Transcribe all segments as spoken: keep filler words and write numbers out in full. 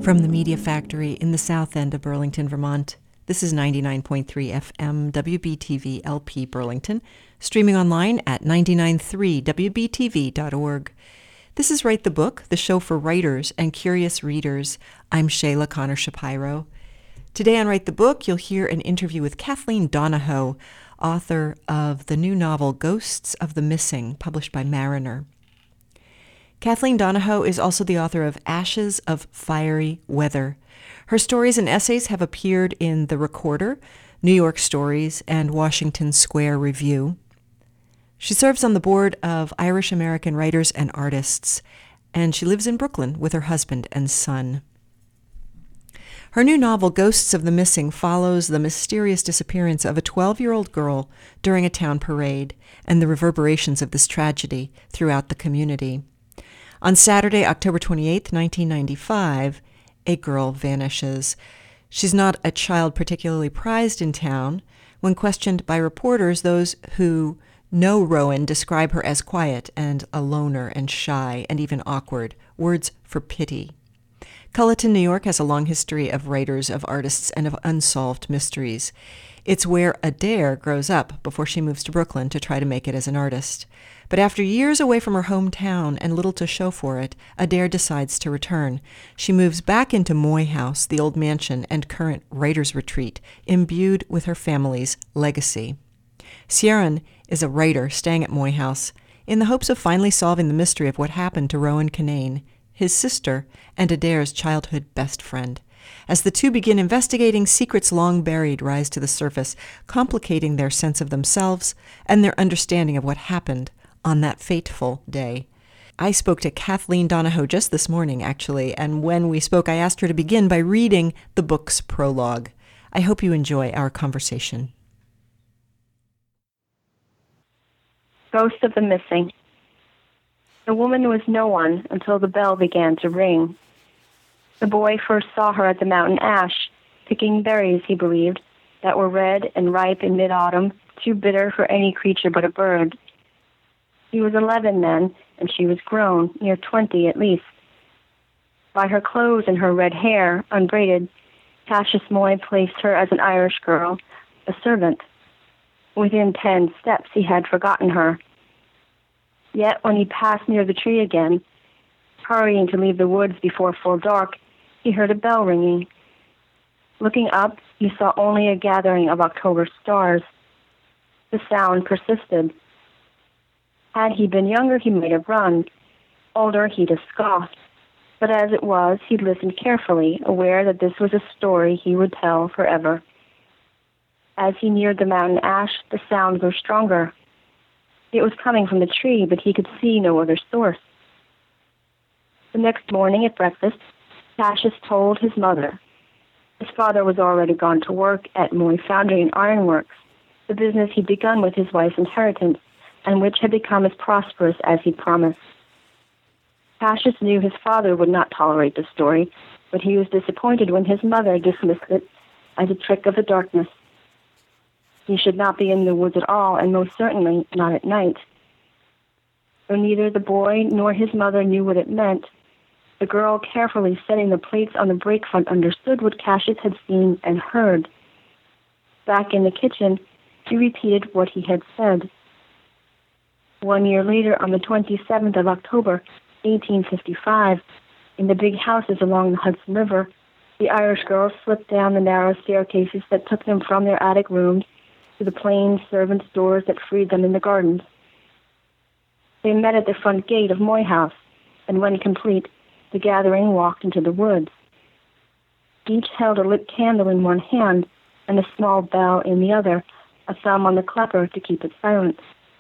From the Media Factory in the south end of Burlington, Vermont, this is ninety-nine point three F M W B T V L P Burlington, streaming online at nine nine three W B T V dot org. This is Write the Book, the show for writers and curious readers. I'm Shayla Connor Shapiro. Today on Write the Book, you'll hear an interview with Kathleen Donahoe, author of the new novel Ghosts of the Missing, published by Mariner. Kathleen Donahoe is also the author of Ashes of Fiery Weather. Her stories and essays have appeared in The Recorder, New York Stories, and Washington Square Review. She serves on the board of Irish American Writers and Artists, and she lives in Brooklyn with her husband and son. Her new novel, Ghosts of the Missing, follows the mysterious disappearance of a twelve-year-old girl during a town parade and the reverberations of this tragedy throughout the community. On Saturday, October twenty-eighth, nineteen ninety-five, a girl vanishes. She's not a child particularly prized in town. When questioned by reporters, those who know Rowan describe her as quiet and a loner and shy and even awkward, words for pity. Culleton, New York has a long history of writers, of artists, and of unsolved mysteries. It's where Adair grows up before she moves to Brooklyn to try to make it as an artist. But after years away from her hometown and little to show for it, Adair decides to return. She moves back into Moy House, the old mansion and current writer's retreat, imbued with her family's legacy. Ciaran is a writer staying at Moy House in the hopes of finally solving the mystery of what happened to Rowan Kinane, his sister, and Adair's childhood best friend. As the two begin investigating, secrets long buried rise to the surface, complicating their sense of themselves and their understanding of what happened on that fateful day. I spoke to Kathleen Donahoe just this morning, actually, and when we spoke, I asked her to begin by reading the book's prologue. I hope you enjoy our conversation. Ghost of the Missing. The woman was no one until the bell began to ring. The boy first saw her at the mountain ash, picking berries, he believed, that were red and ripe in mid-autumn, too bitter for any creature but a bird. He was eleven then, and she was grown, near twenty at least. By her clothes and her red hair, unbraided, Cassius Moy placed her as an Irish girl, a servant. Within ten steps he had forgotten her. Yet when he passed near the tree again, hurrying to leave the woods before full dark, he heard a bell ringing. Looking up, he saw only a gathering of October stars. The sound persisted. Had he been younger, he might have run. Older, he'd have scoffed. But as it was, he listened carefully, aware that this was a story he would tell forever. As he neared the mountain ash, the sound grew stronger. It was coming from the tree, but he could see no other source. The next morning at breakfast, Cassius told his mother. His father was already gone to work at Moy Foundry and Ironworks, the business he'd begun with his wife's inheritance, and which had become as prosperous as he'd promised. Cassius knew his father would not tolerate the story, but he was disappointed when his mother dismissed it as a trick of the darkness. He should not be in the woods at all, and most certainly not at night. Though neither the boy nor his mother knew what it meant, the girl carefully setting the plates on the brake front understood what Cassius had seen and heard. Back in the kitchen, he repeated what he had said. One year later, on the twenty-seventh of October, eighteen fifty-five, in the big houses along the Hudson River, the Irish girls slipped down the narrow staircases that took them from their attic rooms to the plain servants' doors that freed them in the gardens. They met at the front gate of Moy House, and when complete, the gathering walked into the woods. Each held a lit candle in one hand and a small bell in the other, a thumb on the clapper to keep it silent.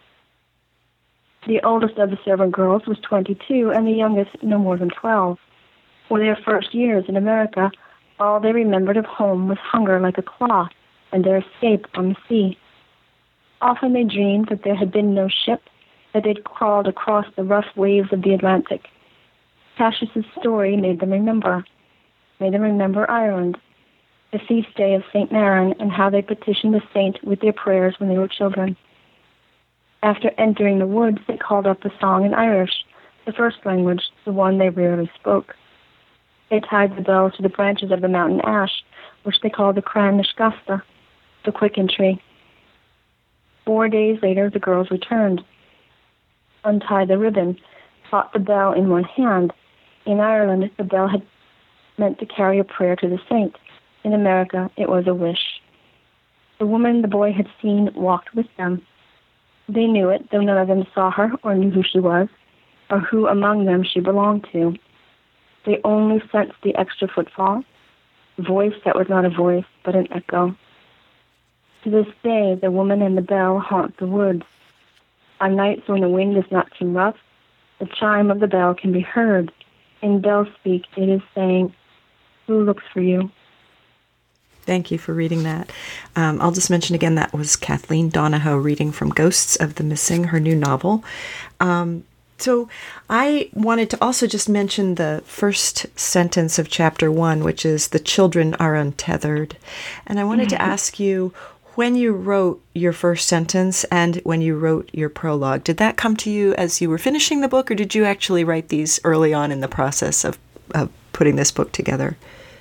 The oldest of the servant girls was twenty-two, and the youngest no more than twelve. For their first years in America, all they remembered of home was hunger like a claw, and their escape on the sea. Often they dreamed that there had been no ship, that they'd crawled across the rough waves of the Atlantic. Cassius's story made them remember, made them remember Ireland, the feast day of Saint Maron, and how they petitioned the saint with their prayers when they were children. After entering the woods, they called up a song in Irish, the first language, the one they rarely spoke. They tied the bell to the branches of the mountain ash, which they called the Cran Nishgasta, the quicken tree. Four days later, the girls returned, untied the ribbon, caught the bell in one hand. In Ireland, the bell had meant to carry a prayer to the saint. In America, it was a wish. The woman the boy had seen walked with them. They knew it, though none of them saw her or knew who she was, or who among them she belonged to. They only sensed the extra footfall, voice that was not a voice, but an echo. To this day, the woman and the bell haunt the woods. On nights when the wind is not too rough, the chime of the bell can be heard. In bell speak, it is saying, "Who looks for you?" Thank you for reading that. Um, I'll just mention again that was Kathleen Donahoe reading from Ghosts of the Missing, her new novel. Um, so I wanted to also just mention the first sentence of chapter one, which is "The children are untethered." And I wanted to ask you, when you wrote your first sentence and when you wrote your prologue, did that come to you as you were finishing the book, or did you actually write these early on in the process of, of putting this book together?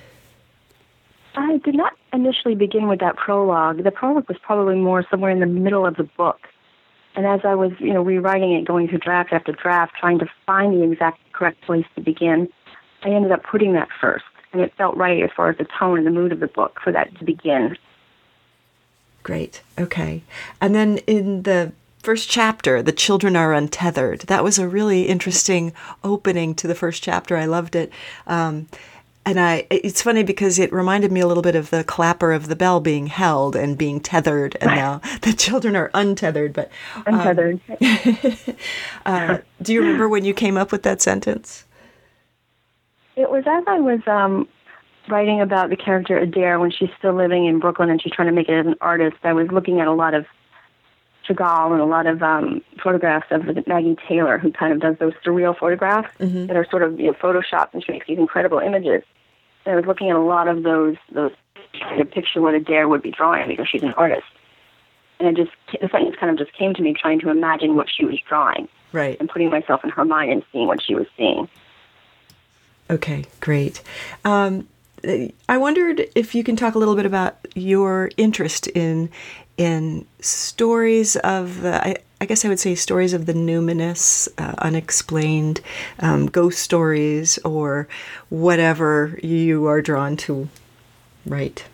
I did not initially begin with that prologue. The prologue was probably more somewhere in the middle of the book. And as I was, you know, rewriting it, going through draft after draft, trying to find the exact correct place to begin, I ended up putting that first. And it felt right as far as the tone and the mood of the book for that to begin. Great. Okay. And then in the first chapter, "The children are untethered," that was a really interesting opening to the first chapter. I loved it. Um, and I, it's funny because it reminded me a little bit of the clapper of the bell being held and being tethered, and now the children are untethered. But um, untethered. uh, do you remember when you came up with that sentence? It was as I was um, writing about the character Adair when she's still living in Brooklyn and she's trying to make it as an artist. I was looking at a lot of Chagall and a lot of um, photographs of Maggie Taylor, who kind of does those surreal photographs mm-hmm. that are sort of, you know, photoshopped, and she makes these incredible images. And I was looking at a lot of those, those trying to picture what Adair would be drawing because she's an artist. And it just, the sentence kind of just came to me, trying to imagine what she was drawing. Right. And putting myself in her mind and seeing what she was seeing. Okay, great. Um, I wondered if you can talk a little bit about your interest in in stories of the, I, I guess I would say stories of the numinous, uh, unexplained, um, ghost stories, or whatever you are drawn to write.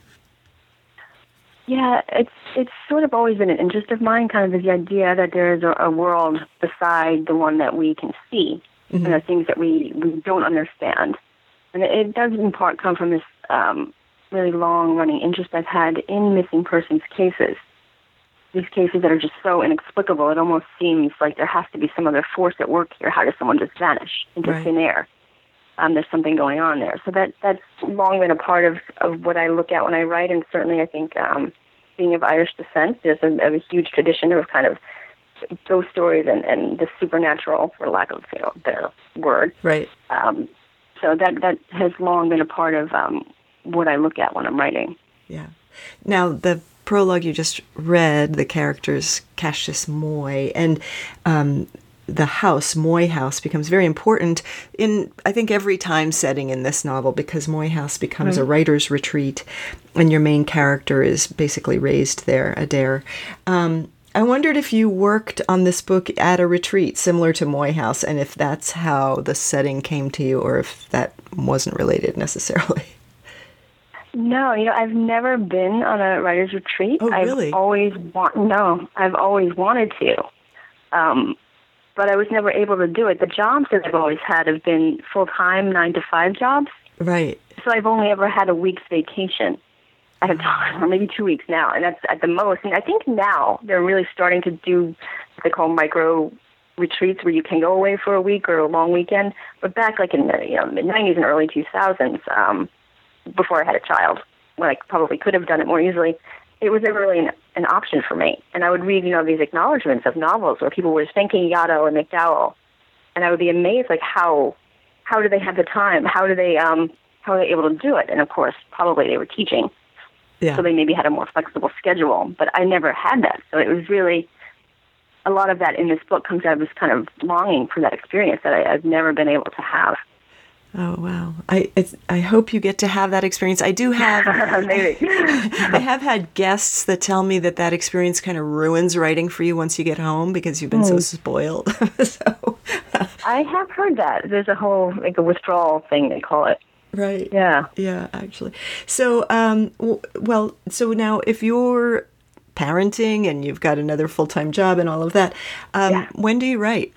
Yeah, it's it's sort of always been an interest of mine, kind of the idea that there is a, a world beside the one that we can see, mm-hmm. and there are things that we, we don't understand. And it does in part come from this um, really long-running interest I've had in missing persons cases. These cases that are just so inexplicable, it almost seems like there has to be some other force at work here. How does someone just vanish into right. thin air? Um, there's something going on there. So that that's long been a part of, of what I look at when I write, and certainly I think um, being of Irish descent, there's a, a huge tradition of kind of ghost stories and, and the supernatural, for lack of you know better word. Right. Um, so that that has long been a part of um, what I look at when I'm writing. Yeah. Now, the prologue you just read, the characters Cassius Moy, and um, the house, Moy House, becomes very important in, I think, every time setting in this novel, because Moy House becomes mm-hmm. a writer's retreat, and your main character is basically raised there, Adair. Um, I wondered if you worked on this book at a retreat similar to Moy House, and if that's how the setting came to you, or if that wasn't related necessarily. No, you know, I've never been on a writer's retreat. Oh, really? I've always want no, I've always wanted to, um, but I was never able to do it. The jobs that I've always had have been full-time, nine to five jobs. Right. So I've only ever had a week's vacation at a time, or maybe two weeks now, and that's at the most. And I think now they're really starting to do what they call micro retreats, where you can go away for a week or a long weekend. But back, like in the you know mid nineties and early two thousands. Um, before I had a child, when I probably could have done it more easily, it was never really an, an option for me. And I would read, you know, these acknowledgments of novels where people were thanking Yaddo and McDowell, and I would be amazed, like, how how do they have the time? How do they um how are they able to do it? And of course, probably they were teaching, yeah. so they maybe had a more flexible schedule. But I never had that, so it was really a lot of that in this book comes out of this kind of longing for that experience that I, I've never been able to have. Oh, wow. I it's, I hope you get to have that experience. I do have, Maybe. I have had guests that tell me that that experience kind of ruins writing for you once you get home because you've been mm. so spoiled. so, I have heard that. There's a whole, like a withdrawal thing, they call it. Right. Yeah. Yeah, actually. So, um, w- well, so now if you're parenting and you've got another full-time job and all of that, um, yeah. when do you write?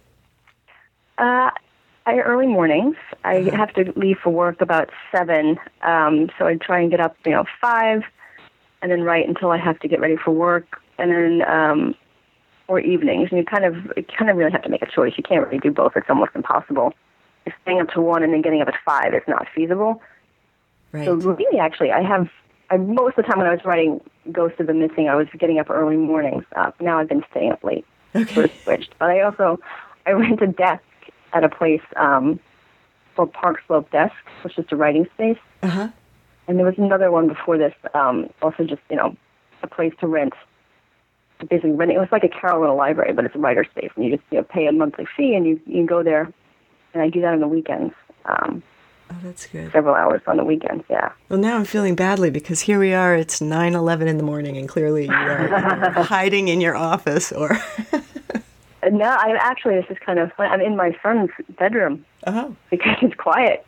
Uh, I early mornings. I uh-huh. have to leave for work about seven, um, so I try and get up, you know, five, and then write until I have to get ready for work, and then um, or evenings. And you kind of, you kind of really have to make a choice. You can't really do both. It's almost impossible. If staying up to one and then getting up at five is not feasible. Right. So really, actually, I have. I, most of the time when I was writing Ghost of the Missing, I was getting up early mornings. Uh, now I've been staying up late. Okay. Sort of switched. But I also I rent a desk at a place um, called Park Slope Desk, which is a writing space. Uh-huh. And there was another one before this, um, also just, you know, a place to rent. Basically rent. It was like a Carol Little library, but it's a writer space. And you just, you know, pay a monthly fee and you, you can go there. And I do that on the weekends. Um, oh, that's good. Several hours on the weekends, yeah. Well, now I'm feeling badly because here we are, it's nine eleven in the morning, and clearly you are hiding in your office or... No, I actually, this is kind of fun. I'm in my son's bedroom uh-huh. because it's quiet.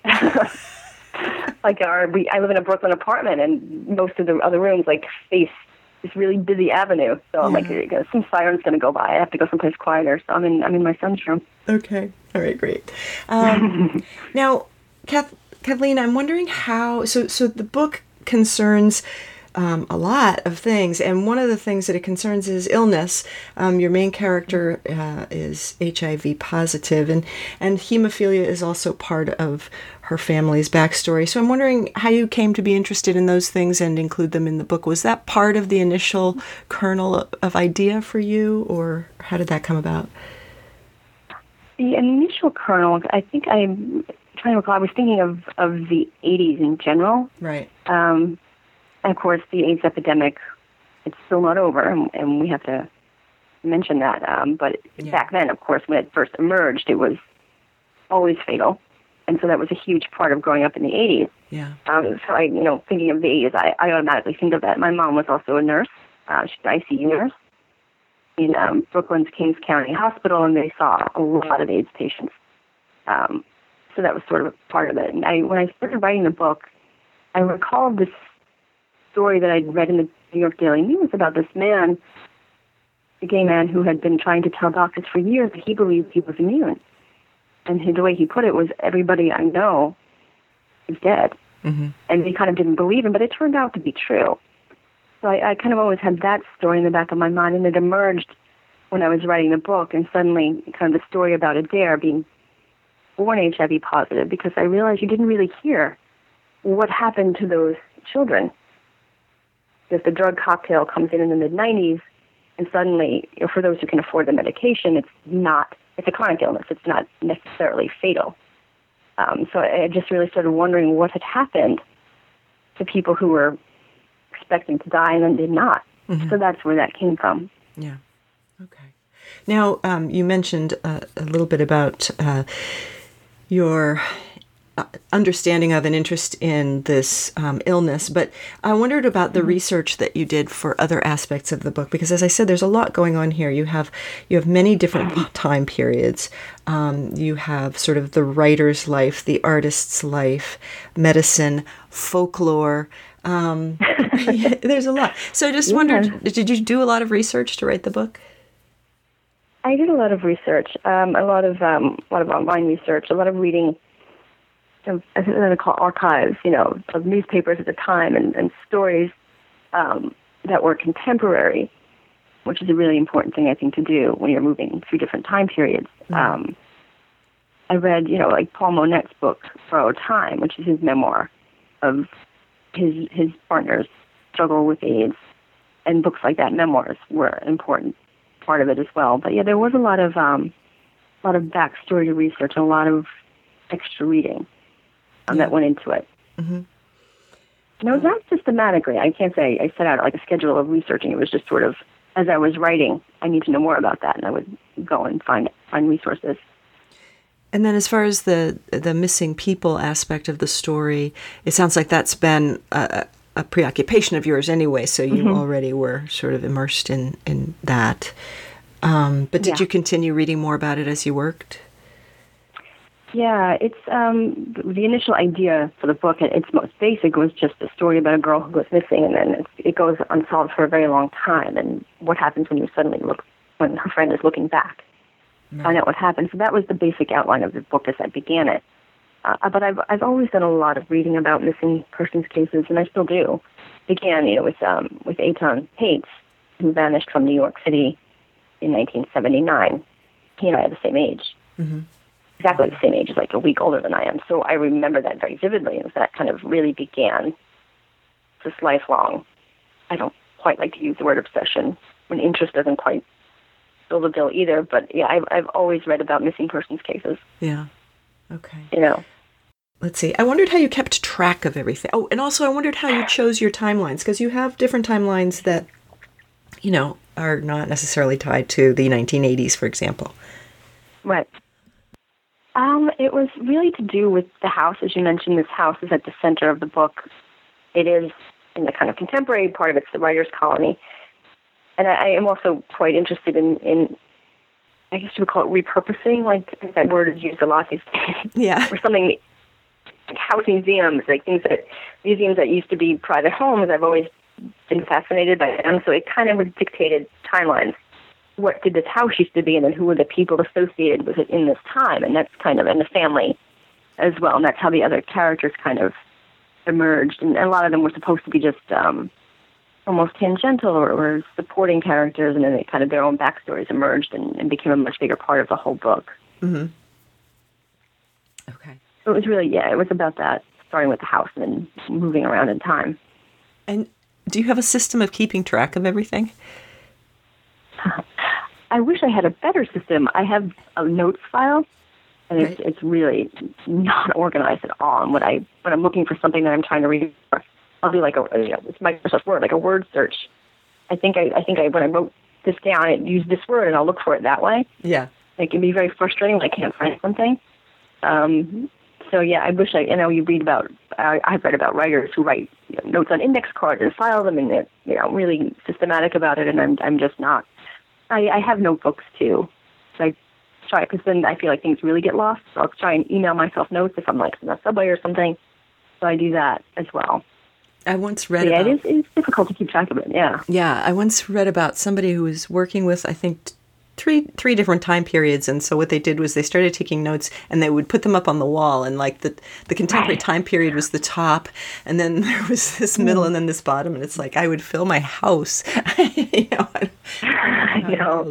Like our, we, I live in a Brooklyn apartment, and most of the other rooms like face this really busy avenue. So I'm yeah. like, some siren's going to go by. I have to go someplace quieter. So I'm in, I'm in my son's room. Okay, all right, great. Um, now, Kath, Kathleen, I'm wondering how. So, so the book concerns. Um, a lot of things, and one of the things that it concerns is illness. Um, your main character uh, is H I V positive, and, and hemophilia is also part of her family's backstory. So I'm wondering how you came to be interested in those things and include them in the book. Was that part of the initial kernel of, of idea for you, or how did that come about? The initial kernel, I think I'm trying to recall, I was thinking of, of the eighties in general. Right. Um, And, of course, the AIDS epidemic, it's still not over, and, and we have to mention that. Um, but yeah. back then, of course, when it first emerged, it was always fatal. And so that was a huge part of growing up in the eighties. Yeah. Um, so, I, you know, thinking of the eighties, I, I automatically think of that. My mom was also a nurse. Uh, she's an I C U nurse in um, Brooklyn's Kings County Hospital, and they saw a lot of AIDS patients. Um, so that was sort of a part of it. And I, when I started writing the book, I recalled this story that I'd read in the New York Daily News about this man, a gay man who had been trying to tell doctors for years that he believed he was immune. And the way he put it was, everybody I know is dead. Mm-hmm. And he kind of didn't believe him, but it turned out to be true. So I, I kind of always had that story in the back of my mind, and it emerged when I was writing the book, and suddenly kind of the story about Adair being born H I V positive, because I realized you didn't really hear what happened to those children. If the drug cocktail comes in in the mid nineties, and suddenly, you know, for those who can afford the medication, it's not, it's a chronic illness. It's not necessarily fatal. Um, so I just really started wondering what had happened to people who were expecting to die and then did not. Mm-hmm. So that's where that came from. Yeah. Okay. Now, um, you mentioned uh, a little bit about uh, your understanding of and interest in this um, illness, but I wondered about the mm-hmm. research that you did for other aspects of the book, because as I said, there's a lot going on here. You have you have many different time periods. Um, you have sort of the writer's life, the artist's life, medicine, folklore. Um, there's a lot. So I just yeah. wondered, did you do a lot of research to write the book? I did a lot of research, um, a lot of um, a lot of online research, a lot of reading. I think they're called archives, you know, of newspapers at the time, and, and stories um, that were contemporary, which is a really important thing, I think, to do when you're moving through different time periods. Mm-hmm. Um, I read, you know, like Paul Monet's book, Borrowed Time, which is his memoir of his his partner's struggle with AIDS, and books like that, memoirs, were an important part of it as well. But yeah, there was a lot of um, a lot of backstory research, and a lot of extra reading. Um, that went into it. Mm-hmm. No, not systematically. I can't say I set out like a schedule of researching. It was just sort of, as I was writing, I need to know more about that, and I would go and find find resources. And then as far as the the missing people aspect of the story, it sounds like that's been a, a preoccupation of yours anyway, so you mm-hmm. already were sort of immersed in, in that. Um, but did yeah. you continue reading more about it as you worked? Yeah, it's um, the initial idea for the book, at its most basic, was just a story about a girl who goes missing, and then it's, it goes unsolved for a very long time, and what happens when you suddenly look, when her friend is looking back. Right. Find out what happened. So that was the basic outline of the book as I began it. Uh, but I've I've always done a lot of reading about missing persons cases, and I still do. Began, you know, with um, with Eitan Pates, who vanished from New York City in nineteen seventy-nine. He and I are the same age, mm-hmm. exactly the same age, like a week older than I am. So I remember that very vividly, and that kind of really began this lifelong. I don't quite like to use the word obsession when interest doesn't quite fill the bill either, but yeah, I've I've always read about missing persons cases. Yeah. Okay. You know. Let's see. I wondered how you kept track of everything. Oh, and also I wondered how you chose your timelines, because you have different timelines that, you know, are not necessarily tied to the nineteen eighties, for example. Right. Um, it was really to do with the house. As you mentioned, this house is at the center of the book. It is in the kind of contemporary part of it, it's the writer's colony. And I, I am also quite interested in, in, I guess you would call it repurposing, like that word is used a lot these days. Yeah. Or something like house museums, like things that, museums that used to be private homes. I've always been fascinated by them, so it kind of was dictated timelines. What did this house used to be, and then who were the people associated with it in this time? And that's kind of, and the family as well, and that's how the other characters kind of emerged. And a lot of them were supposed to be just um, almost tangential or, or supporting characters, and then they kind of their own backstories emerged and, and became a much bigger part of the whole book. Mm-hmm. Okay. So it was really, yeah, it was about that, starting with the house and then moving around in time. And do you have a system of keeping track of everything? I wish I had a better system. I have a notes file, and it's, right. it's really not organized at all. And when I when I'm looking for something that I'm trying to read, I'll do like a you know, it's Microsoft Word, like a word search. I think I I think I when I wrote this down, I used this word, and I'll look for it that way. Yeah, it can be very frustrating when I can't find something. Um, so yeah, I wish I you know you read about I, I've read about writers who write you know, notes on index cards and file them, and they're you know really systematic about it, and I'm I'm just not. I, I have notebooks too, so I try because then I feel like things really get lost. So I'll try and email myself notes if I'm like in a subway or something. So I do that as well. I once read. So yeah, about, it is it's difficult to keep track of it. Yeah. Yeah, I once read about somebody who was working with I think three three different time periods, and so what they did was they started taking notes and they would put them up on the wall, and like the the contemporary right. time period was the top, and then there was this middle, mm. and then this bottom, and it's like I would fill my house. you know, I, I know.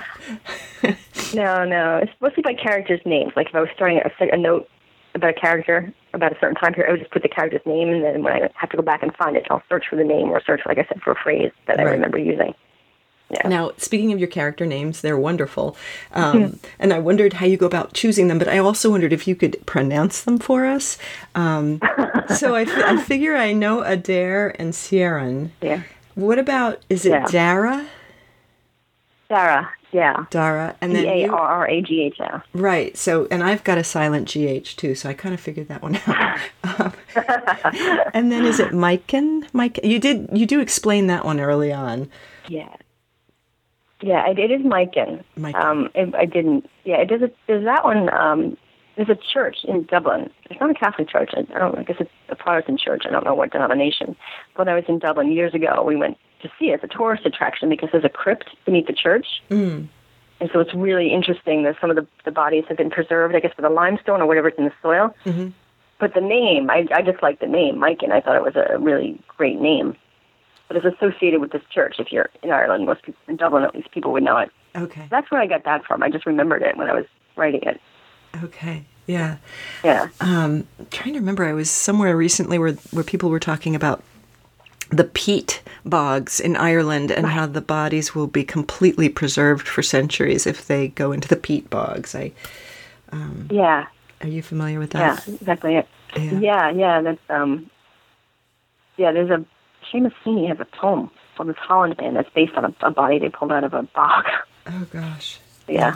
no, no, it's mostly by characters' names. Like if I was starting a, a note about a character about a certain time period, I would just put the character's name, and then when I have to go back and find it, I'll search for the name or search, like I said, for a phrase that right. I remember using. Yeah. Now, speaking of your character names, they're wonderful. Um, mm-hmm. And I wondered how you go about choosing them, but I also wondered if you could pronounce them for us. Um, so I, f- I figure I know Adair and Ciaran. Yeah. What about, is it yeah. Dara? Dara, yeah. Dara. And then D A R R A G H, yeah. Right. So, and I've got a silent G H too, so I kind of figured that one out. um, and then is it Mikan? Mike, you did, you do explain that one early on. Yeah. Yeah, it, it is Mikan. Um, it, I didn't. Yeah, it is. A, there's that one. Um, there's a church in Dublin. It's not a Catholic church. I, I don't. I guess it's a Protestant church. I don't know what denomination. But when I was in Dublin years ago, we went to see it. It's a tourist attraction because there's a crypt beneath the church, mm. and so it's really interesting that some of the, the bodies have been preserved. I guess with the limestone or whatever's in the soil. Mm-hmm. But the name, I, I just like the name, Mikan. I thought it was a really great name. But it's associated with this church. If you're in Ireland, most people in Dublin, at least, people would know it. Okay. That's where I got that from. I just remembered it when I was writing it. Okay. Yeah. Yeah. Um, I'm trying to remember. I was somewhere recently where where people were talking about the peat bogs in Ireland and right. how the bodies will be completely preserved for centuries if they go into the peat bogs. I. Um, yeah. Are you familiar with that? Yeah. Exactly it. Yeah. Yeah. Yeah. That's um. Yeah. There's a. Seamus Heaney has a poem from this Holland band that's based on a, a body they pulled out of a bog. Oh, gosh. Yeah. It's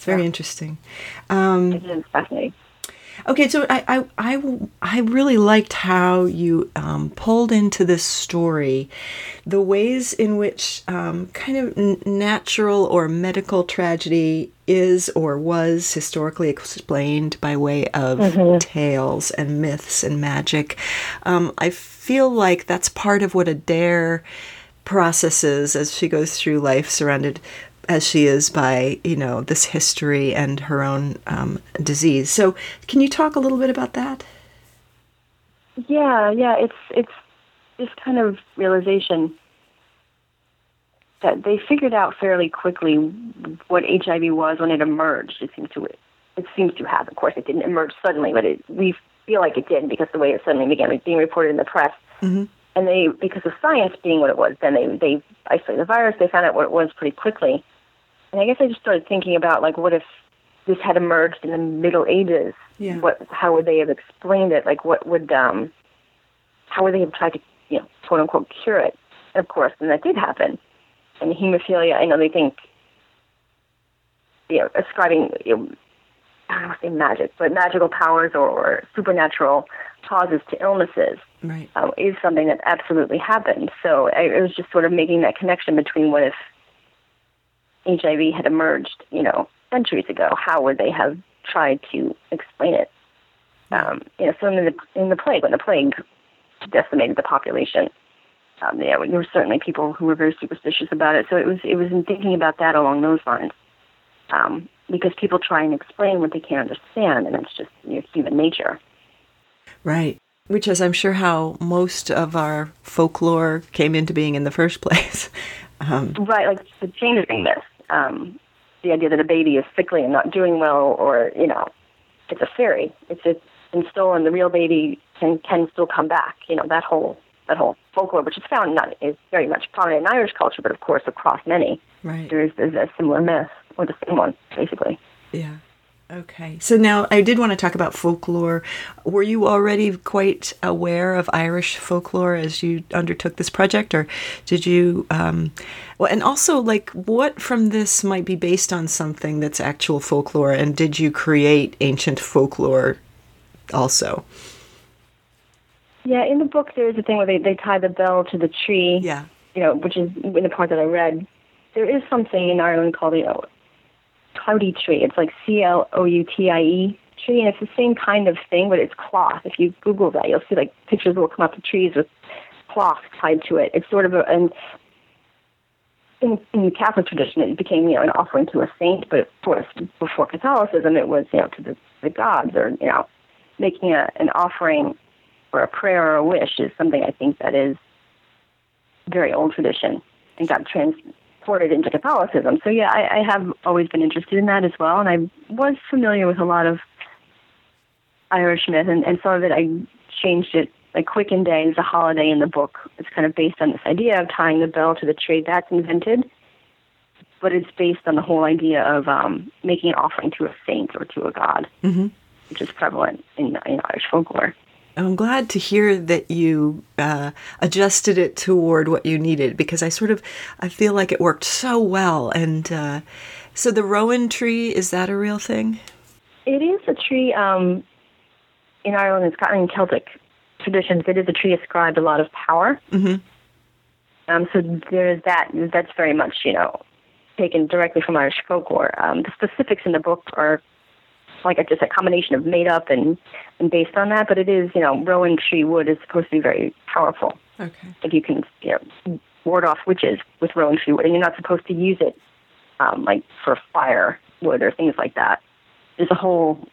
very Yeah. interesting. Um, It is fascinating. Okay, so I, I, I, I really liked how you um, pulled into this story the ways in which um, kind of n- natural or medical tragedy is or was historically explained by way of Mm-hmm. tales and myths and magic. Um, I feel like that's part of what Adair processes as she goes through life surrounded as she is by, you know, this history and her own um, disease. So can you talk a little bit about that? Yeah, yeah, it's it's this kind of realization that they figured out fairly quickly what H I V was when it emerged. It seems to it seems to have. Of course, it didn't emerge suddenly, but it, we feel like it did because the way it suddenly began being reported in the press. Mm-hmm. And they, because of science being what it was, then they they isolated the virus. They found out what it was pretty quickly. And I guess I just started thinking about, like, what if this had emerged in the Middle Ages? Yeah. What? How would they have explained it? Like, what would, um, how would they have tried to, you know, quote unquote, cure it? And of course, and that did happen. And hemophilia, I know they think, you know, ascribing, you know, I don't want to say magic, but magical powers or, or supernatural causes to illnesses Right. uh, is something that absolutely happened. So I, it was just sort of making that connection between what if H I V had emerged, you know, centuries ago. How would they have tried to explain it? Um, you know, so in the in the plague, when the plague decimated the population, um, yeah, there were certainly people who were very superstitious about it. So it was it was in thinking about that along those lines, um, because people try and explain what they can't understand, and it's just, you know, human nature. Right. Which is, I'm sure, how most of our folklore came into being in the first place. Um, Right, like the changing myth. Um, the idea that a baby is sickly and not doing well, or, you know, it's a fairy. It's it's been stolen. The real baby can can still come back. You know, that whole that whole folklore, which is found not is very much prominent in Irish culture, but of course across many, right. there's there's a similar myth, or the same one, basically. Yeah. Okay. So now I did want to talk about folklore. Were you already quite aware of Irish folklore as you undertook this project, or did you, um, well, and also, like, what from this might be based on something that's actual folklore, and did you create ancient folklore also? Yeah, in the book there's a thing where they, they tie the bell to the tree, Yeah. you know, which is in the part that I read. There is something in Ireland called, you know, clouty tree. It's like C L O U T I E tree, and it's the same kind of thing, but it's cloth. If you Google that, you'll see, like, pictures will come up of trees with cloth tied to it. It's sort of a, and in, in the Catholic tradition, it became, you know, an offering to a saint, but of course, before Catholicism, it was, you know, to the, the gods, or, you know, making a, an offering or a prayer or a wish is something I think that is very old tradition and got transported into Catholicism. So yeah, I, I have always been interested in that as well, and I was familiar with a lot of Irish myth, and, and some of it I changed it. Like Quicken Day is a holiday in the book. It's kind of based on this idea of tying the bell to the tree. That's invented, but it's based on the whole idea of um, making an offering to a saint or to a god, Mm-hmm. which is prevalent in, in Irish folklore. I'm glad to hear that you uh, adjusted it toward what you needed, because I sort of, I feel like it worked so well. And uh, so the rowan tree, is that a real thing? It is a tree um, in Ireland and Scotland, in Celtic traditions. It is a tree ascribed a lot of power. Mm-hmm. Um, so there's that. That's very much, you know, taken directly from Irish folklore. Um, the specifics in the book are like a, just a combination of made up and, and based on that, but it is, you know, rowan tree wood is supposed to be very powerful. Okay. If you can, you know, ward off witches with rowan tree wood, and you're not supposed to use it um, like for firewood or things like that. There's a whole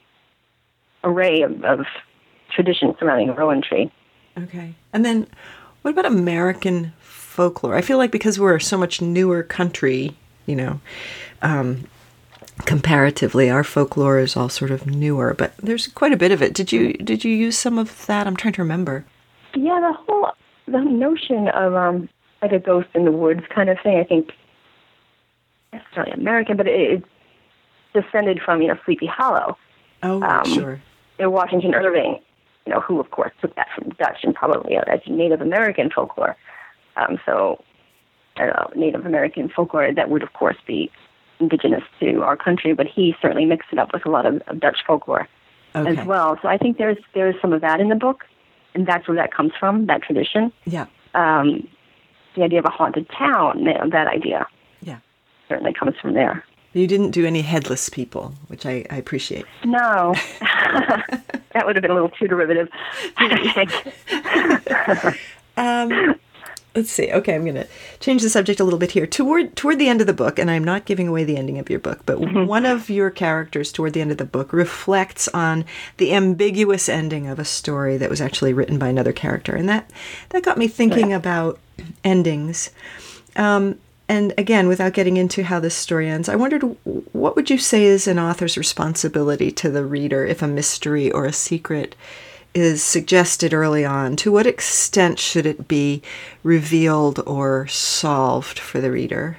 array of, of traditions surrounding a rowan tree. Okay. And then what about American folklore? I feel like because we're a so much newer country, you know, um, comparatively, our folklore is all sort of newer, but there's quite a bit of it. Did you did you use some of that? I'm trying to remember. Yeah, the whole the notion of um like a ghost in the woods kind of thing, I think, necessarily American, but it, it's descended from, you know, Sleepy Hollow. Oh, Um, sure. You know, Washington Irving, you know, who of course took that from Dutch and probably, you know, that's Native American folklore. Um, so, I don't know, Native American folklore, that would of course be indigenous to our country, but he certainly mixed it up with a lot of, of Dutch folklore okay. as well. So I think there's there's some of that in the book, and that's where that comes from, that tradition. Yeah. Um, the idea of a haunted town, that idea, yeah, certainly comes from there. You didn't do any headless people, which I, I appreciate. No. That would have been a little too derivative, I think. um, let's see. Okay, I'm going to change the subject a little bit here. Toward toward the end of the book, and I'm not giving away the ending of your book, but mm-hmm. one of your characters toward the end of the book reflects on the ambiguous ending of a story that was actually written by another character. And that, that got me thinking right. about endings. Um And again, without getting into how this story ends, I wondered, what would you say is an author's responsibility to the reader if a mystery or a secret is suggested early on? To what extent should it be revealed or solved for the reader?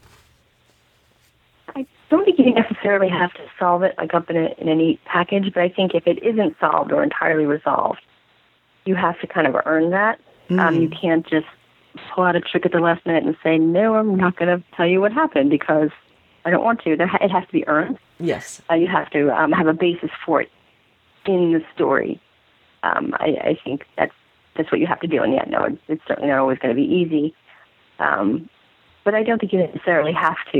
I don't think you necessarily have to solve it like up in a, in a neat package, but I think if it isn't solved or entirely resolved, you have to kind of earn that. Mm. Um, you can't just pull out a trick at the last minute and say, no, I'm not going to tell you what happened because I don't want to. It has to be earned. Yes. Uh, you have to um, have a basis for it in the story. Um, I, I think that's that's what you have to do. And yeah, no, it's, it's certainly not always going to be easy. Um, but I don't think you necessarily have to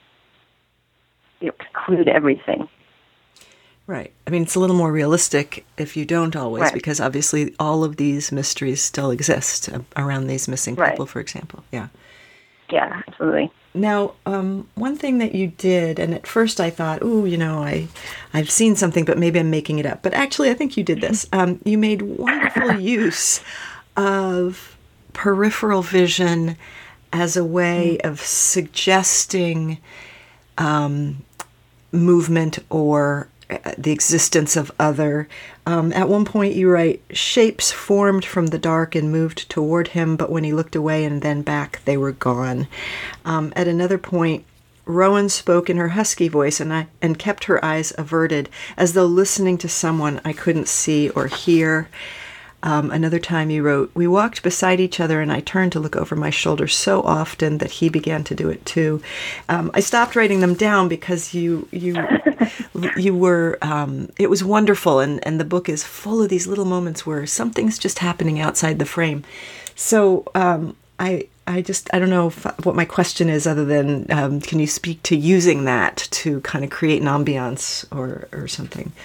you know, conclude everything. Right. I mean, it's a little more realistic if you don't always, right. because obviously all of these mysteries still exist around these missing right. people, for example. Yeah. Yeah, absolutely. Now, um, one thing that you did, and at first I thought, ooh, you know, I, I've seen something, but maybe I'm making it up. But actually, I think you did this. Um, you made wonderful use of peripheral vision as a way of suggesting um, movement or the existence of other. Um, at one point you write, shapes formed from the dark and moved toward him, but when he looked away and then back, they were gone. Um, at another point, Rowan spoke in her husky voice and I and kept her eyes averted, as though listening to someone I couldn't see or hear. Um, another time you wrote, we walked beside each other and I turned to look over my shoulder so often that he began to do it too. Um, I stopped writing them down because you you you were, um, it was wonderful, and, and the book is full of these little moments where something's just happening outside the frame. So um, I I just, I don't know if, what my question is other than, um, can you speak to using that to kind of create an ambiance or, or something?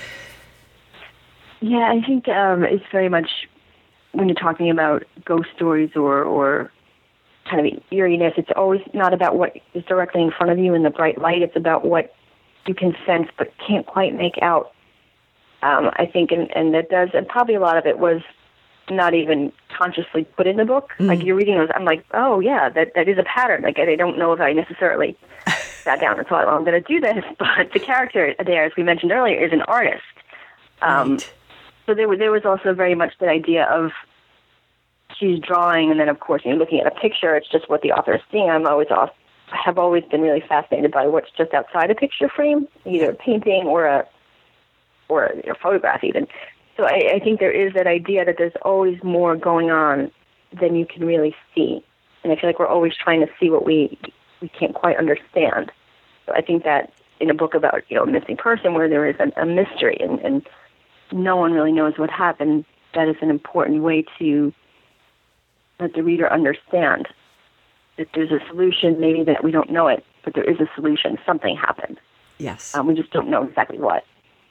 Yeah, I think um, it's very much when you're talking about ghost stories or, or kind of eeriness, it's always not about what is directly in front of you in the bright light. It's about what you can sense but can't quite make out. Um, I think, and, and that does, and probably a lot of it was not even consciously put in the book. Mm. Like you're reading those, I'm like, oh yeah, that, that is a pattern. Like I don't know if I necessarily sat down and thought, well, I'm going to do this, but the character there, as we mentioned earlier, is an artist. Um, right. So there was, there was also very much that idea of she's drawing, and then of course, you're looking at a picture, it's just what the author is seeing. I'm always off, have always been really fascinated by what's just outside a picture frame, either a painting or a or a, a photograph even. So I, I think there is that idea that there's always more going on than you can really see. And I feel like we're always trying to see what we we can't quite understand. So I think that in a book about, you know, a missing person where there is a, a mystery and, and no one really knows what happened, that is an important way to let the reader understand that there's a solution, maybe that we don't know it, but there is a solution. Something happened. Yes. Um, we just don't know exactly what.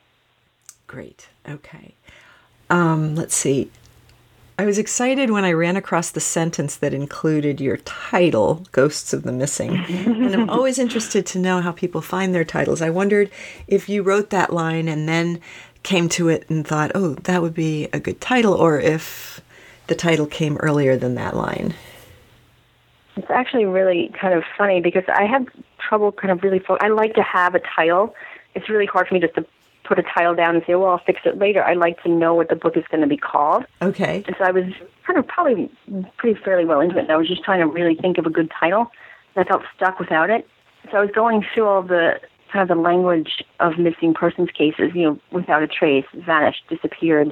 Great. Okay. Um, let's see. I was excited when I ran across the sentence that included your title, Ghosts of the Missing. And I'm always interested to know how people find their titles. I wondered if you wrote that line and then came to it and thought, oh, that would be a good title, or if the title came earlier than that line. It's actually really kind of funny because I have trouble kind of really, fo- I like to have a title. It's really hard for me just to put a title down and say, well, I'll fix it later. I like to know what the book is going to be called. Okay. And so I was kind of probably pretty fairly well into it. And I was just trying to really think of a good title. And I felt stuck without it. So I was going through all the kind of the language of missing persons cases, you know, without a trace, vanished, disappeared,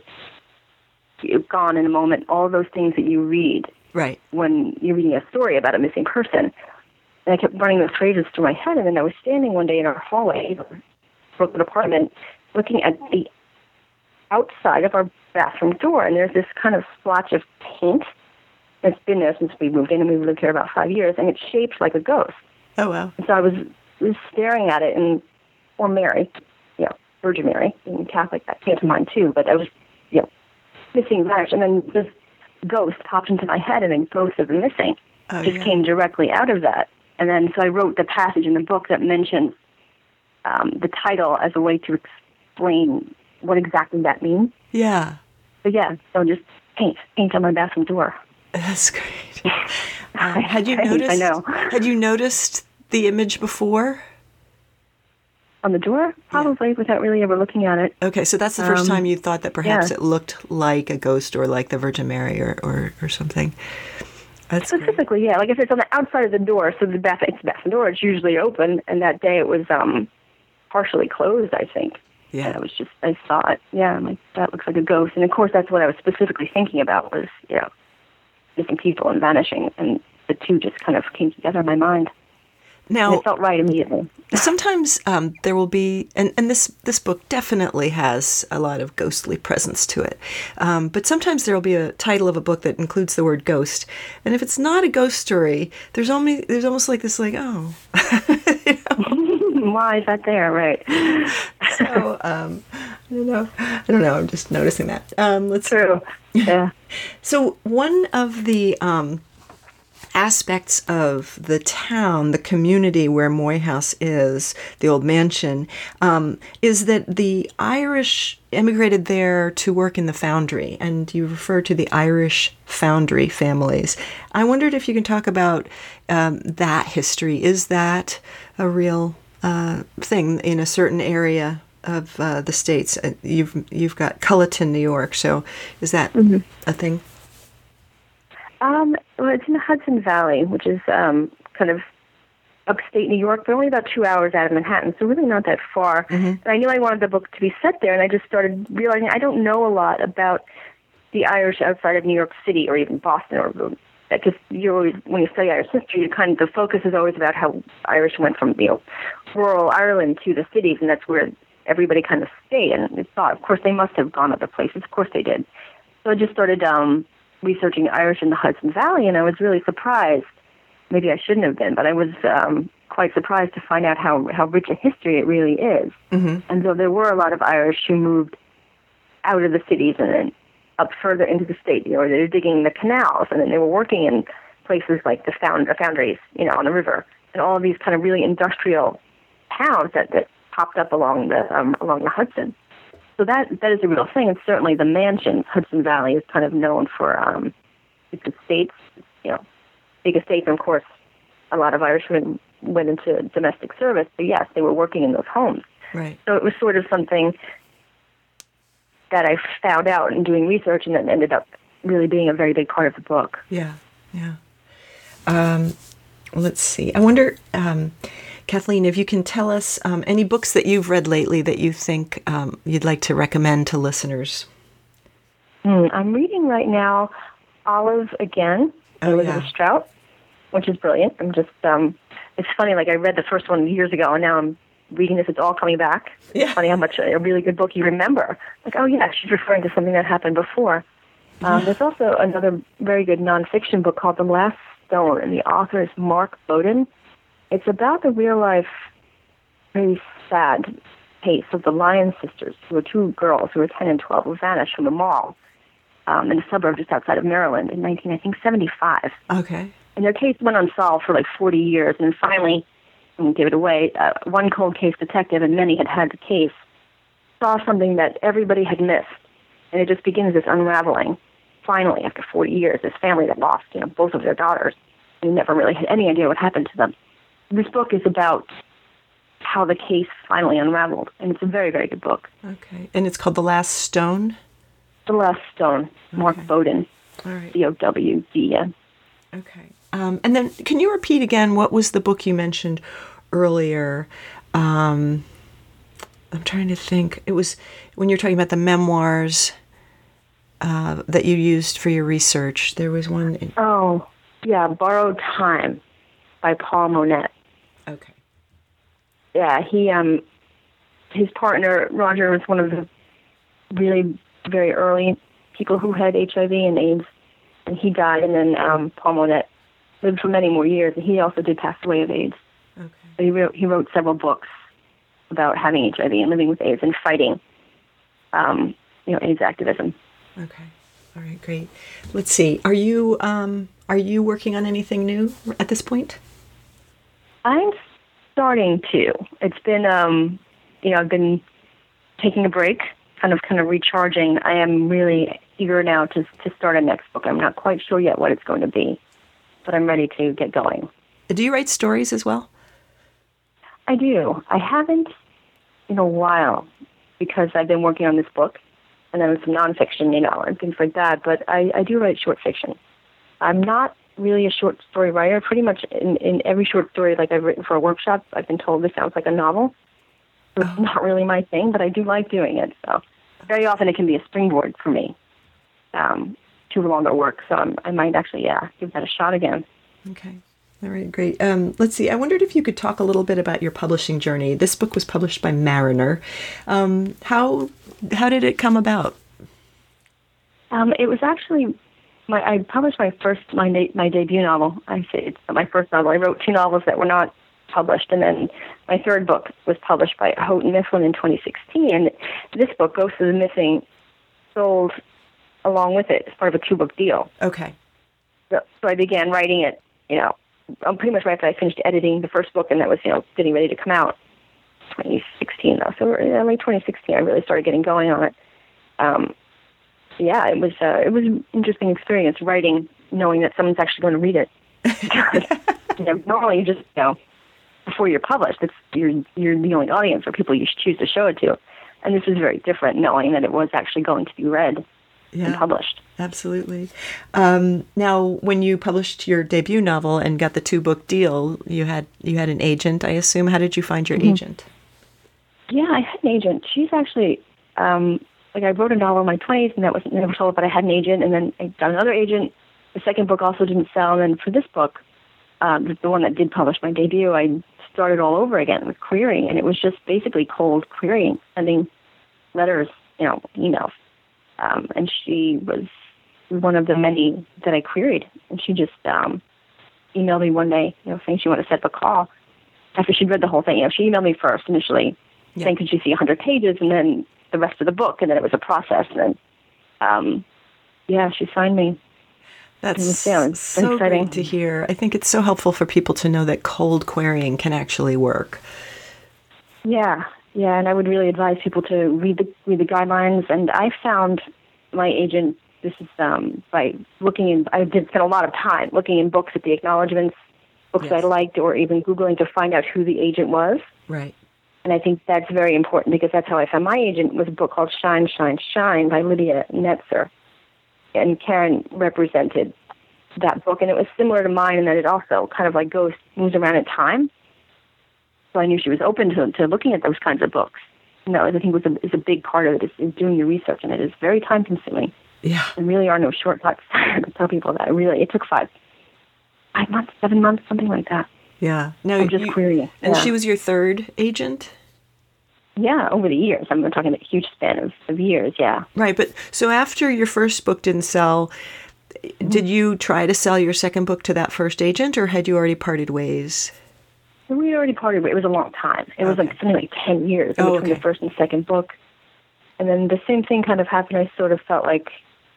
gone in a moment, all those things that you read right. when you're reading a story about a missing person. And I kept running those phrases through my head, and then I was standing one day in our hallway, in our Brooklyn apartment, looking at the outside of our bathroom door, and there's this kind of splotch of paint that's been there since we moved in, and we've lived here about five years, and it's shaped like a ghost. Oh, wow. And so I was, was staring at it, and or Mary, you know, Virgin Mary, being Catholic, that came to mind too, but I was, you know, missing vanished, and then this ghost popped into my head, and then Ghost of the Missing oh, just yeah. came directly out of that. And then so I wrote the passage in the book that mentions um, the title as a way to explain what exactly that means. Yeah. So yeah, so just paint, paint on my bathroom door. That's great. Um, had you Paint, noticed? I know. Had you noticed the image before? On the door? Probably, yeah. Without really ever looking at it. Okay, so that's the first um, time you thought that perhaps yeah. it looked like a ghost or like the Virgin Mary or, or, or something. That's Specifically, great. yeah. Like I said, it's on the outside of the door, so the bath, it's the bathroom door. It's usually open, and that day it was um, partially closed, I think. Yeah. And I was just, I saw it. Yeah, I'm like, that looks like a ghost. And of course, that's what I was specifically thinking about was, you know, missing people and vanishing, and the two just kind of came together in my mind. Now, and it felt right immediately. Sometimes um, there will be, and, and this, this book definitely has a lot of ghostly presence to it, um, but sometimes there will be a title of a book that includes the word ghost, and if it's not a ghost story, there's only there's almost like this, like, oh, you know? Why is that there, right? So um, I don't know. I don't know. I'm just noticing that. Um, let's. True. Yeah. So one of the um, aspects of the town, the community where Moy House is, the old mansion, um, is that the Irish immigrated there to work in the foundry, and you refer to the Irish foundry families. I wondered if you can talk about um, that history. Is that a real uh, thing in a certain area of uh, the States? Uh, you've you've got Culleton, New York, so is that mm-hmm. a thing? Um, well, it's in the Hudson Valley, which is um, kind of upstate New York, but only about two hours out of Manhattan, so really not that far. Mm-hmm. And I knew I wanted the book to be set there, and I just started realizing I don't know a lot about the Irish outside of New York City or even Boston, or because you always, when you study Irish history, you kind of the focus is always about how Irish went from, you know, rural Ireland to the cities, and that's where everybody kind of stayed. And I thought, of course, they must have gone other places. Of course, they did. So I just started um, researching Irish in the Hudson Valley, and I was really surprised. Maybe I shouldn't have been, but I was um, quite surprised to find out how, how rich a history it really is. Mm-hmm. And so there were a lot of Irish who moved out of the cities and then up further into the state. You know, they were digging the canals, and then they were working in places like the found, foundries, you know, on the river, and all of these kind of really industrial towns that, that popped up along the um, along the Hudson. So that that is a real thing, and certainly the mansions, Hudson Valley, is kind of known for um, its estates, you know, big estates, and of course, a lot of Irishmen went into domestic service, but yes, they were working in those homes. Right. So it was sort of something that I found out in doing research, and then ended up really being a very big part of the book. Yeah, yeah. Um, let's see. I wonder, um, Kathleen, if you can tell us um, any books that you've read lately that you think um, you'd like to recommend to listeners. Mm, I'm reading right now Olive Again, oh, Elizabeth yeah. Strout, which is brilliant. I'm just, um, it's funny, like I read the first one years ago, and now I'm reading this, it's all coming back. Yeah. It's funny how much a really good book you remember. Like, oh yeah, she's referring to something that happened before. Um, yeah. There's also another very good nonfiction book called The Last Stone, and the author is Mark Bowden. It's about the real-life, very sad case of the Lyon sisters, who were two girls who were ten and twelve, who vanished from the mall um, in a suburb just outside of Maryland in nineteen, I think, seventy-five. Okay. And their case went unsolved for like forty years, and finally, I won't give it away, uh, one cold case detective, and many had had the case, saw something that everybody had missed, and it just begins this unraveling. Finally, after forty years, this family that lost, you know, both of their daughters, and never really had any idea what happened to them. This book is about how the case finally unraveled, and it's a very, very good book. Okay. And it's called The Last Stone? The Last Stone, Mark okay. Bowden, All right. B O W D N. Okay. Um, and then can you repeat again, what was the book you mentioned earlier? Um, I'm trying to think. It was when you were talking about the memoirs uh, that you used for your research. There was one. In- oh, yeah, Borrowed Time by Paul Monette. Okay. Yeah, he um, his partner Roger was one of the really very early people who had H I V and AIDS, and he died. And then um, Paul Monette lived for many more years, and he also did pass away of AIDS. Okay. So he wrote he wrote several books about having H I V and living with AIDS and fighting, um, you know, AIDS activism. Okay. All right. Great. Let's see. Are you um, are you working on anything new at this point? I'm starting to. It's been, um, you know, I've been taking a break, kind of, kind of recharging. I am really eager now to to start a next book. I'm not quite sure yet what it's going to be, but I'm ready to get going. Do you write stories as well? I do. I haven't in a while because I've been working on this book, and then some nonfiction, you know, and things like that. But I, I do write short fiction. I'm not really a short story writer. Pretty much in, in every short story, like I've written for a workshop, I've been told this sounds like a novel. So it's Oh. not really my thing, but I do like doing it. So very often it can be a springboard for me um, to longer work. So I'm, I might actually, yeah, give that a shot again. Okay. All right, great. Um, let's see. I wondered if you could talk a little bit about your publishing journey. This book was published by Mariner. Um, how how did it come about? Um, it was actually my I published my first my na- my debut novel. I say it's my first novel. I wrote two novels that were not published, and then my third book was published by Houghton Mifflin in twenty sixteen. And this book, Ghosts of the Missing, sold along with it as part of a two-book deal. Okay. So, so I began writing it, you know, um, pretty much right after I finished editing the first book, and that was, you know, getting ready to come out. twenty sixteen, though. So in late twenty sixteen, I really started getting going on it. Um, yeah, it was uh, it was an interesting experience writing, knowing that someone's actually going to read it. Because, you know, normally you just, you know, before you're published, it's you're you're the only audience or people you choose to show it to, and this was very different, knowing that it was actually going to be read Yeah, and published. Absolutely. Um, now, when you published your debut novel and got the two book deal, you had you had an agent, I assume. How did you find your mm-hmm. agent? Yeah, I had an agent. She's actually, um, like I wrote a novel in my twenties, and that was never sold, but I had an agent, and then I got another agent. The second book also didn't sell, and then for this book, um, the one that did publish my debut, I started all over again with querying, and it was just basically cold querying, sending letters, you know, emails. Um, and she was one of the many that I queried, and she just um, emailed me one day, you know, saying she wanted to set up a call after she'd read the whole thing. You know, she emailed me first initially, yeah. saying, could you see one hundred pages, and then the rest of the book, and then it was a process, and then, um, yeah, she signed me. That's was, yeah, so exciting. Great to hear. I think it's so helpful for people to know that cold querying can actually work. Yeah, yeah, and I would really advise people to read the read the guidelines. And I found my agent. This is um, by looking in. I did spend a lot of time looking in books at the acknowledgments, books yes. I liked, or even Googling to find out who the agent was. Right. And I think that's very important because that's how I found my agent. Was a book called Shine, Shine, Shine by Lydia Netzer. And Karen represented that book, and it was similar to mine in that it also kind of like goes moves around in time. So I knew she was open to to looking at those kinds of books. You know, I think was a, is a big part of it is, is doing your research, and it is very time consuming. Yeah, there really are no shortcuts. I tell people that. It really, it took five, five months, seven months, something like that. Yeah. No, I'm just you, querying. And yeah. she was your third agent? Yeah, over the years. I'm talking a huge span of, of years, yeah. Right, but so after your first book didn't sell, mm-hmm. did you try to sell your second book to that first agent, or had you already parted ways? We already parted ways. It was a long time. It was okay. like something like ten years in oh, between okay. the first and second book. And then the same thing kind of happened. I sort of felt like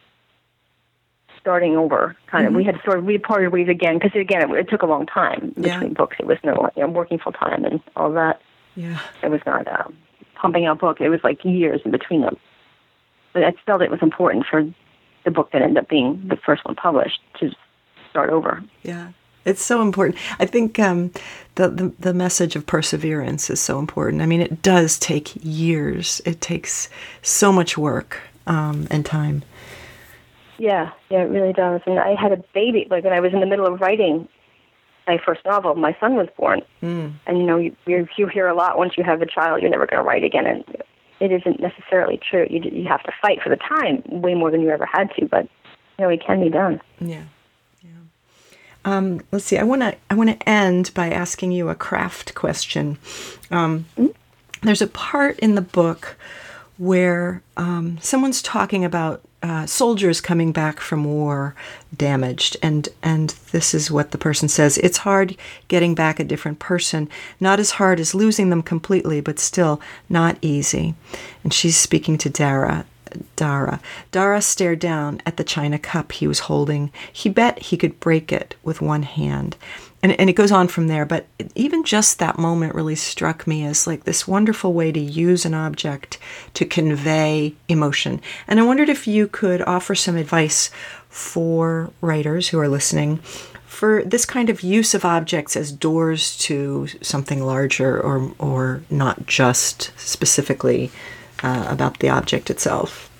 starting over. Kind of, mm-hmm. we had sort of we parted ways again because again, it, it took a long time between yeah. books. It was no, you know, working full time and all that. Yeah, it was not um, pumping out book. It was like years in between them. But I felt it was important for the book that ended up being the first one published to start over. Yeah. It's so important. I think um, the, the the message of perseverance is so important. I mean, it does take years. It takes so much work um, and time. Yeah, yeah, it really does. And I had a baby, like when I was in the middle of writing my first novel, my son was born. Mm. And, you know, you, you hear a lot, once you have a child, you're never going to write again. And it isn't necessarily true. You you have to fight for the time way more than you ever had to, but, you know, it can be done. Yeah. Um, let's see. I want to I want to end by asking you a craft question. Um, mm-hmm. There's a part in the book where um, someone's talking about uh, soldiers coming back from war damaged, and and this is what the person says: it's hard getting back a different person, not as hard as losing them completely, but still not easy. And she's speaking to Dara. Dara. Dara stared down at the china cup he was holding. He bet he could break it with one hand. And, and it goes on from there, but even just that moment really struck me as like this wonderful way to use an object to convey emotion. And I wondered if you could offer some advice for writers who are listening for this kind of use of objects as doors to something larger, or or not just specifically uh, about the object itself.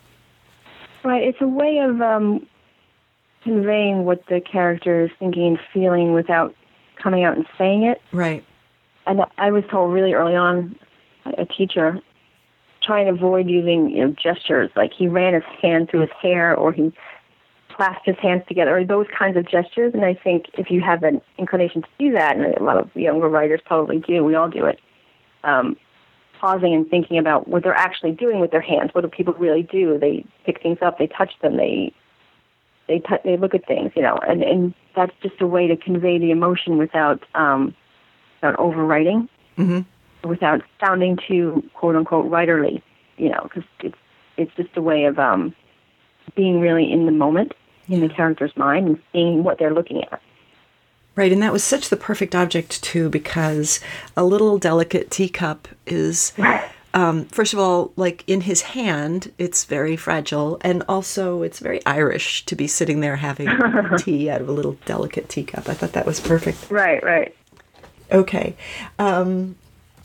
Right. It's a way of um, conveying what the character is thinking and feeling without coming out and saying it. Right. And I was told really early on, a teacher, trying to avoid using, you know, gestures, like he ran his hand through his hair, or he clasped his hands together, or those kinds of gestures. And I think if you have an inclination to do that, and a lot of younger writers probably do, we all do it, um, pausing and thinking about what they're actually doing with their hands. What do people really do? They pick things up, they touch them, they they t- they look at things, you know, and, and that's just a way to convey the emotion without um, without overwriting, mm-hmm. without sounding too quote unquote writerly, you know, because it's it's just a way of um, being really in the moment, in the character's mind, and seeing what they're looking at. Right, and that was such the perfect object, too, because a little delicate teacup is, um, first of all, like in his hand, it's very fragile, and also it's very Irish to be sitting there having tea out of a little delicate teacup. I thought that was perfect. Right, right. Okay. Um,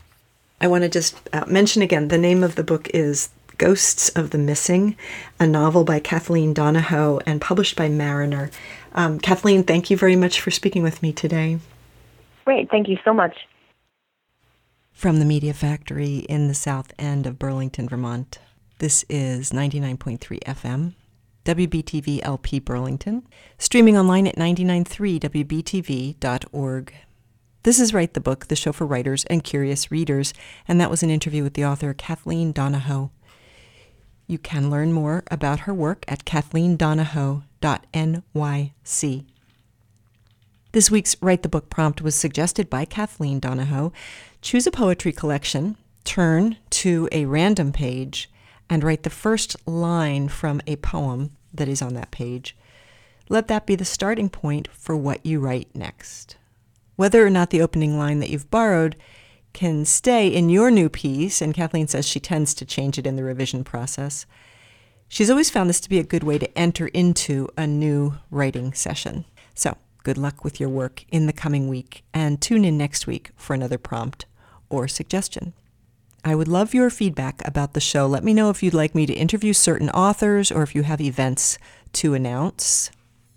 I want to just uh, mention again, the name of the book is Ghosts of the Missing, a novel by Kathleen Donahoe and published by Mariner. Um, Kathleen, thank you very much for speaking with me today. Great, thank you so much. From the Media Factory in the south end of Burlington, Vermont, this is ninety-nine point three F M, W B T V L P Burlington, streaming online at ninety-nine point three W B T V dot org. This is Write the Book, the show for writers and curious readers, and that was an interview with the author Kathleen Donahoe. You can learn more about her work at kathleen donahoe dot N Y C. This week's Write the Book prompt was suggested by Kathleen Donahoe. Choose a poetry collection, turn to a random page, and write the first line from a poem that is on that page. Let that be the starting point for what you write next. Whether or not the opening line that you've borrowed can stay in your new piece, and Kathleen says she tends to change it in the revision process, she's always found this to be a good way to enter into a new writing session. So, good luck with your work in the coming week, and tune in next week for another prompt or suggestion. I would love your feedback about the show. Let me know if you'd like me to interview certain authors or if you have events to announce.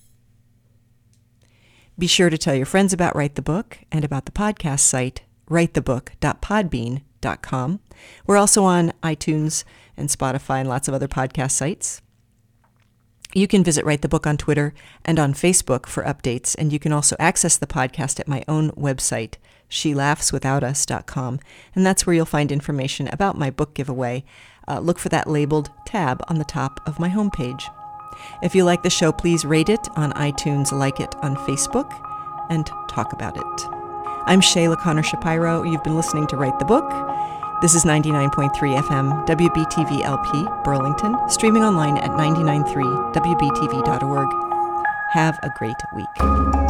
Be sure to tell your friends about Write the Book and about the podcast site, write the book dot podbean dot com. We're also on iTunes and Spotify and lots of other podcast sites. You can visit Write the Book on Twitter and on Facebook for updates, and you can also access the podcast at my own website, she laughs without us dot com, and that's where you'll find information about my book giveaway. Uh, look for that labeled tab on the top of my homepage. If you like the show, please rate it on iTunes, like it on Facebook, and talk about it. I'm Shayla Connor Shapiro. You've been listening to Write the Book. This is ninety-nine point three F M, W B T V L P, Burlington, streaming online at ninety-nine point three W B T V dot org. Have a great week.